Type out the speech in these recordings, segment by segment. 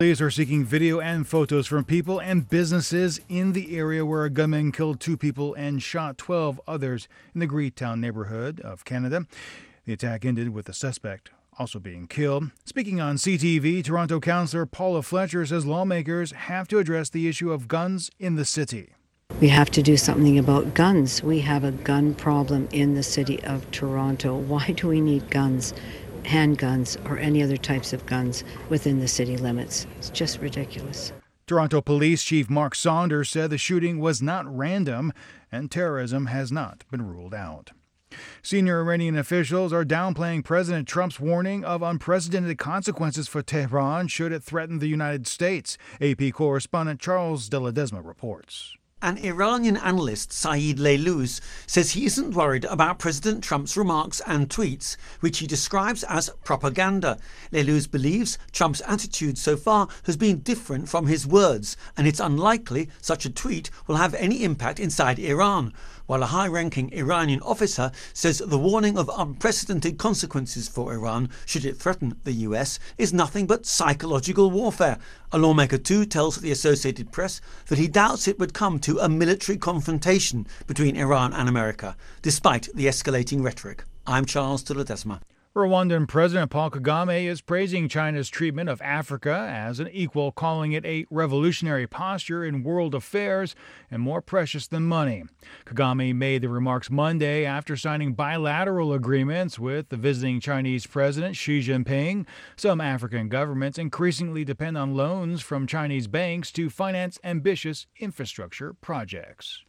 Police are seeking video and photos from people and businesses in the area where a gunman killed 2 people and shot 12 others in the Greetown neighborhood of Canada. The attack ended with the suspect also being killed. Speaking on CTV, Toronto councillor Paula Fletcher says lawmakers have to address the issue of guns in the city. We have to do something about guns. We have a gun problem in the city of Toronto. Why do we need guns, handguns, or any other types of guns within the city limits? It's just ridiculous. Toronto Police Chief Mark Saunders said the shooting was not random and terrorism has not been ruled out. Senior Iranian officials are downplaying President Trump's warning of unprecedented consequences for Tehran should it threaten the United States. AP correspondent Charles De Ledesma reports. An Iranian analyst, Saeed Leilouz, says he isn't worried about President Trump's remarks and tweets, which he describes as propaganda. Leilouz believes Trump's attitude so far has been different from his words, and it's unlikely such a tweet will have any impact inside Iran, while a high-ranking Iranian officer says the warning of unprecedented consequences for Iran should it threaten the US is nothing but psychological warfare. A lawmaker too tells the Associated Press that he doubts it would come to a military confrontation between Iran and America, despite the escalating rhetoric. I'm Charles De Ledesma. Rwandan President Paul Kagame is praising China's treatment of Africa as an equal, calling it a revolutionary posture in world affairs and more precious than money. Kagame made the remarks Monday after signing bilateral agreements with the visiting Chinese President Xi Jinping. Some African governments increasingly depend on loans from Chinese banks to finance ambitious infrastructure projects.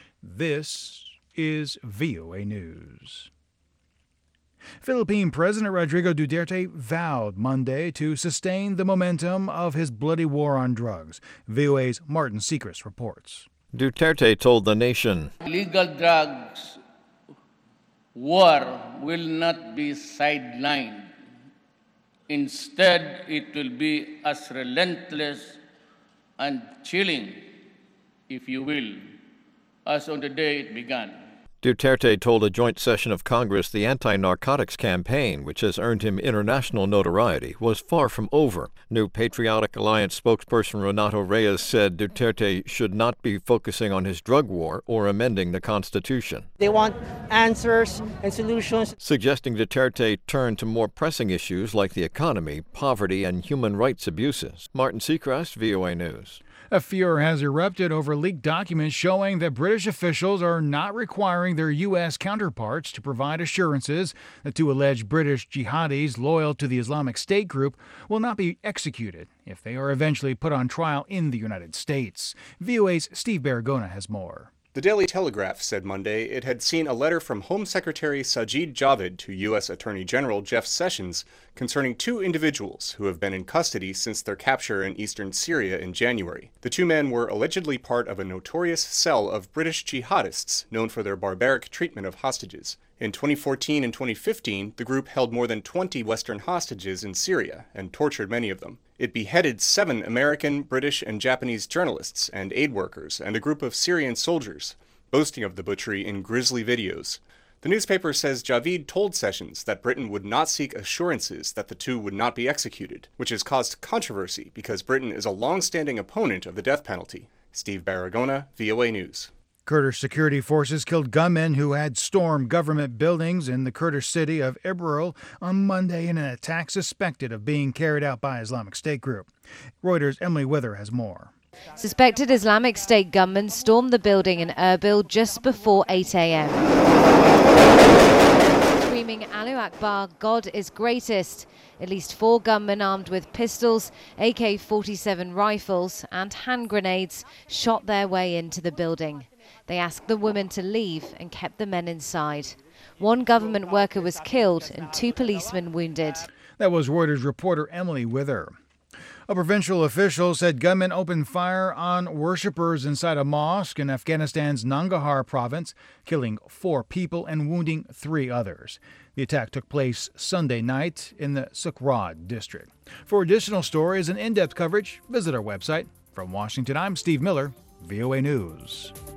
This is VOA News. Philippine President Rodrigo Duterte vowed Monday to sustain the momentum of his bloody war on drugs. VOA's Martin Sechrest reports. Duterte told the nation, "Illegal drugs war will not be sidelined. Instead, it will be as relentless and chilling, if you will, as on the day it began." Duterte told a joint session of Congress the anti-narcotics campaign, which has earned him international notoriety, was far from over. New Patriotic Alliance spokesperson Renato Reyes said Duterte should not be focusing on his drug war or amending the Constitution. They want answers and solutions, suggesting Duterte turn to more pressing issues like the economy, poverty, and human rights abuses. Martin Sechrest, VOA News. A furor has erupted over leaked documents showing that British officials are not requiring their U.S. counterparts to provide assurances that 2 alleged British jihadis loyal to the Islamic State group will not be executed if they are eventually put on trial in the United States. VOA's Steve Baragona has more. The Daily Telegraph said Monday it had seen a letter from Home Secretary Sajid Javid to U.S. Attorney General Jeff Sessions concerning 2 individuals who have been in custody since their capture in eastern Syria in January. The 2 men were allegedly part of a notorious cell of British jihadists known for their barbaric treatment of hostages. In 2014 and 2015, the group held more than 20 Western hostages in Syria and tortured many of them. It beheaded 7 American, British, and Japanese journalists and aid workers and a group of Syrian soldiers, boasting of the butchery in grisly videos. The newspaper says Javid told Sessions that Britain would not seek assurances that the 2 would not be executed, which has caused controversy because Britain is a long-standing opponent of the death penalty. Steve Baragona, VOA News. Kurdish security forces killed gunmen who had stormed government buildings in the Kurdish city of Ibril on Monday in an attack suspected of being carried out by Islamic State group. Reuters' Emily Wither has more. Suspected Islamic State gunmen stormed the building in Erbil just before 8 a.m. Screaming Allahu Akbar, God is greatest. At least 4 gunmen armed with pistols, AK-47 rifles and hand grenades shot their way into the building. They asked the women to leave and kept the men inside. 1 government worker was killed and 2 policemen wounded. That was Reuters reporter Emily Wither. A provincial official said gunmen opened fire on worshippers inside a mosque in Afghanistan's Nangarhar province, killing 4 people and wounding 3 others. The attack took place Sunday night in the Sukrad district. For additional stories and in-depth coverage, visit our website. From Washington, I'm Steve Miller, VOA News.